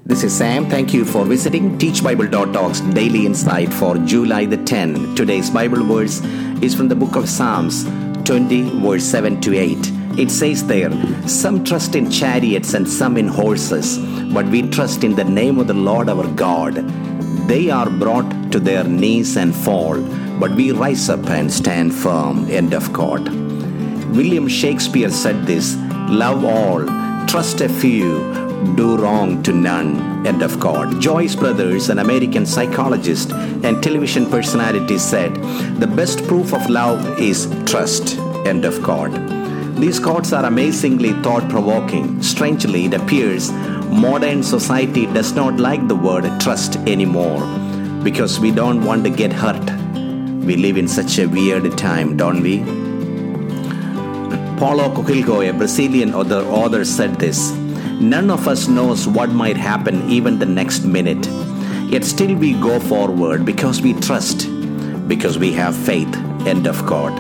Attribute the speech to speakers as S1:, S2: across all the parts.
S1: This is Sam. Thank you for visiting teachbible.talk's Daily Insight for July the 10th. Today's Bible verse is from the book of Psalms 20, verse 7 to 8. It says there, "Some trust in chariots and some in horses, but we trust in the name of the Lord our God. They are brought to their knees and fall, but we rise up and stand firm." End of quote. William Shakespeare said this, "Love all, trust a few, do wrong to none." End of quote. Joyce Brothers, an American psychologist and television personality, said, "The best proof of love is trust." End of quote. These quotes are amazingly thought-provoking. Strangely, it appears modern society does not like the word trust anymore because we don't want to get hurt. We live in such a weird time, don't we? Paulo Coelho, a Brazilian author, said this, "None of us knows what might happen even the next minute. Yet still we go forward because we trust, because we have faith." End of quote.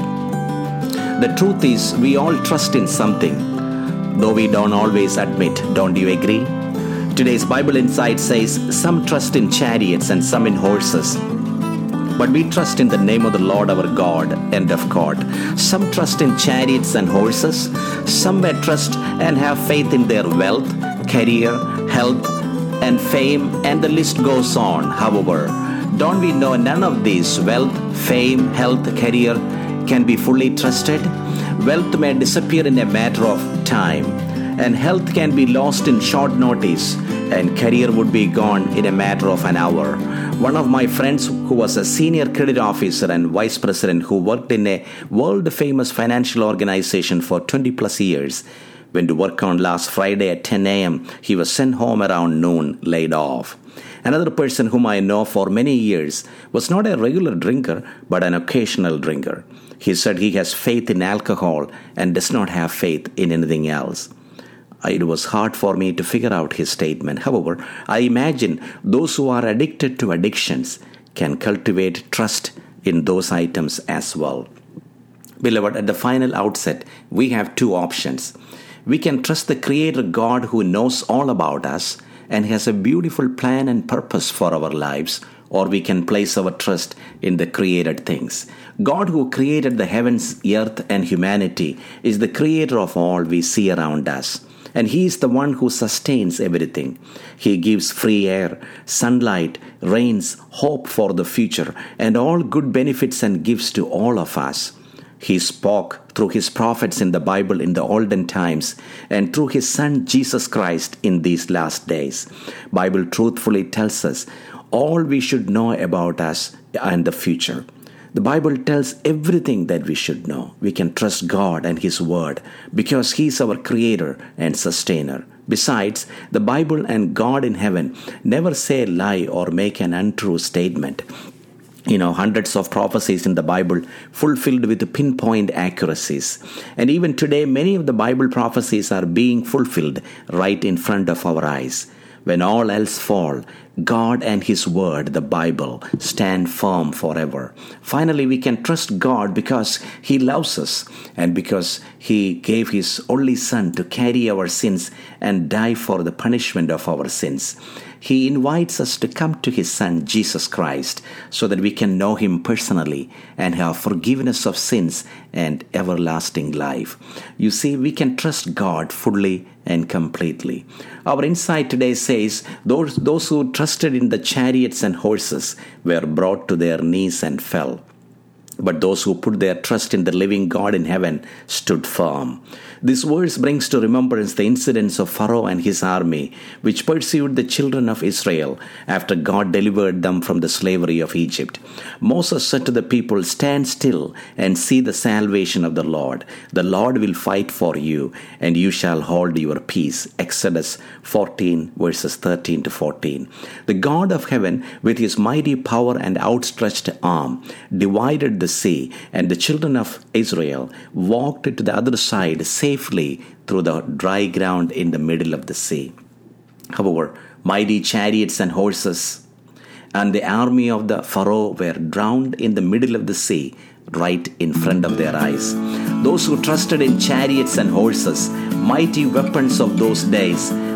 S1: The truth is, we all trust in something, though we don't always admit. Don't you agree? Today's Bible Insight says, "Some trust in chariots and some in horses, but we trust in the name of the Lord our God." End of quote. Some trust in chariots and horses. Some may trust and have faith in their wealth, career, health, and fame, and the list goes on. However, don't we know none of these wealth, fame, health, career can be fully trusted? Wealth may disappear in a matter of time, and health can be lost in short notice, and career would be gone in a matter of an hour. One of my friends who was a senior credit officer and vice president who worked in a world-famous financial organization for 20 plus years went to work on last Friday at 10 a.m. He was sent home around noon, laid off. Another person whom I know for many years was not a regular drinker but an occasional drinker. He said he has faith in alcohol and does not have faith in anything else. It was hard for me to figure out his statement. However, I imagine those who are addicted to addictions can cultivate trust in those items as well. Beloved, at the final outset, we have two options. We can trust the Creator God who knows all about us and has a beautiful plan and purpose for our lives, or we can place our trust in the created things. God who created the heavens, earth, and humanity is the creator of all we see around us. And He is the one who sustains everything. He gives free air, sunlight, rains, hope for the future, and all good benefits and gifts to all of us. He spoke through His prophets in the Bible in the olden times and through His Son Jesus Christ in these last days. Bible truthfully tells us all we should know about us and the future. The Bible tells everything that we should know. We can trust God and His Word because He is our Creator and Sustainer. Besides, the Bible and God in heaven never say a lie or make an untrue statement. Hundreds of prophecies in the Bible fulfilled with pinpoint accuracies. And even today, many of the Bible prophecies are being fulfilled right in front of our eyes. When all else fall, God and His Word, the Bible, stand firm forever. Finally, we can trust God because He loves us and because He gave His only Son to carry our sins and die for the punishment of our sins. He invites us to come to His Son, Jesus Christ, so that we can know Him personally and have forgiveness of sins and everlasting life. You see, we can trust God fully and completely. Our insight today says, those who trusted in the chariots and horses were brought to their knees and fell. But those who put their trust in the living God in heaven stood firm. This verse brings to remembrance the incidents of Pharaoh and his army, which pursued the children of Israel after God delivered them from the slavery of Egypt. Moses said to the people, "Stand still and see the salvation of the Lord. The Lord will fight for you, and you shall hold your peace." Exodus 14, verses 13 to 14. The God of heaven, with His mighty power and outstretched arm, divided the sea, and the children of Israel walked to the other side safely through the dry ground in the middle of the sea. However, mighty chariots and horses and the army of the Pharaoh were drowned in the middle of the sea right in front of their eyes. Those who trusted in chariots and horses, mighty weapons of those days,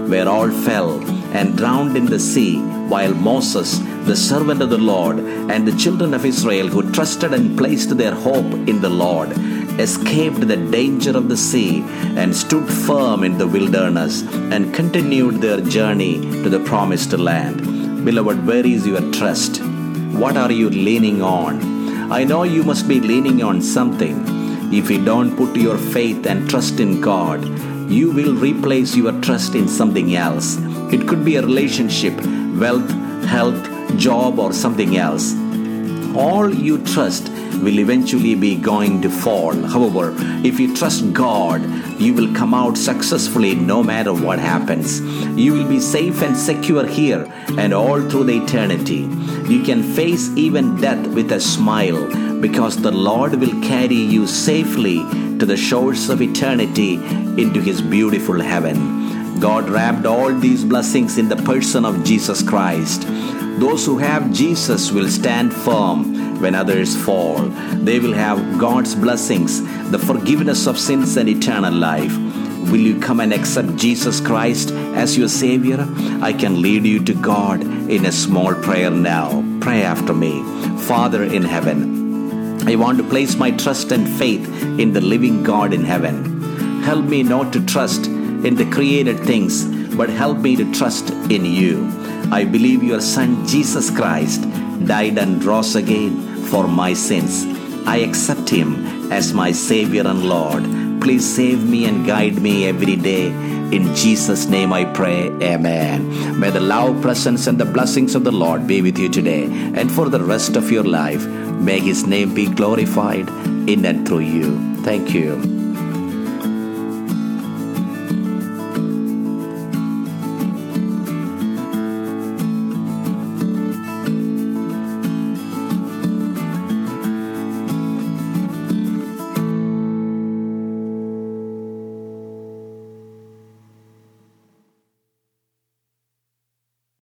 S1: where all fell and drowned in the sea, while Moses, the servant of the Lord, and the children of Israel who trusted and placed their hope in the Lord, escaped the danger of the sea and stood firm in the wilderness and continued their journey to the promised land. Beloved, where is your trust? What are you leaning on? I know you must be leaning on something. If you don't put your faith and trust in God, you will replace your trust in something else. It could be a relationship, wealth, health, job, or something else. All you trust will eventually be going to fall. However, if you trust God, you will come out successfully no matter what happens. You will be safe and secure here and all through the eternity. You can face even death with a smile because the Lord will carry you safely to the shores of eternity into His beautiful heaven. God wrapped all these blessings in the person of Jesus Christ. Those who have Jesus will stand firm when others fall. They will have God's blessings, the forgiveness of sins and eternal life. Will you come and accept Jesus Christ as your Savior? I can lead you to God in a small prayer now. Pray after me. Father in heaven, I want to place my trust and faith in the living God in heaven. Help me not to trust in the created things, but help me to trust in you. I believe your Son Jesus Christ died and rose again for my sins. I accept Him as my Savior and Lord. Please save me and guide me every day. In Jesus' name I pray. Amen. May the love, presence, and the blessings of the Lord be with you today and for the rest of your life. May His name be glorified in and through you. Thank you.